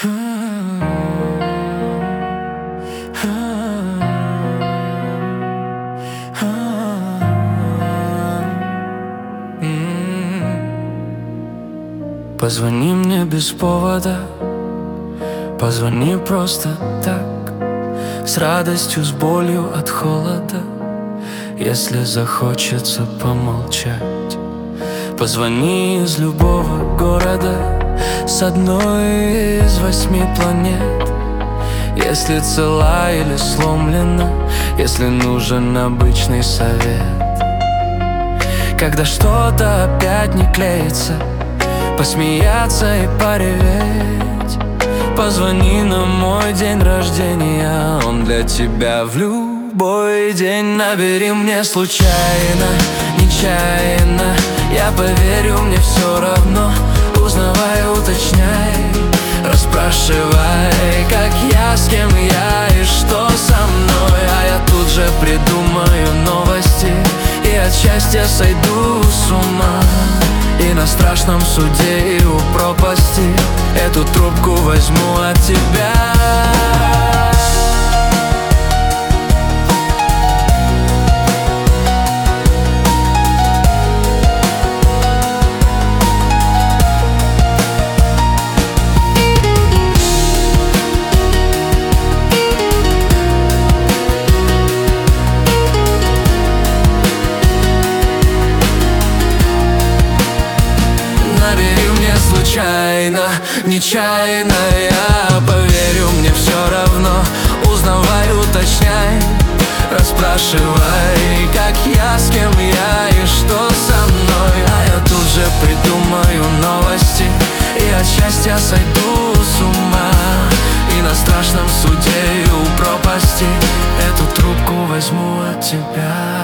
Позвони мне без повода, позвони просто так, с радостью, с болью от холода, если захочется помолчать. Позвони из любого города, с одной из 8 планет, если цела или сломлена, если нужен обычный совет. Когда что-то опять не клеится, посмеяться и пореветь. Позвони на мой день рождения, он для тебя в любой день. Набери мне случайно, нечаянно, я поверю, мне все равно. Узнавай, уточняй, расспрашивай, как я, с кем я и что со мной. А я тут же придумаю новости и от счастья сойду с ума. И на страшном суде и у пропасти эту трубку возьму от тебя. Случайно, нечаянно, я поверю, мне все равно. Узнавай, уточняй, расспрашивай, как я, с кем я и что со мной. А я тут же придумаю новости и от счастья сойду с ума. И на страшном суде и у пропасти эту трубку возьму от тебя.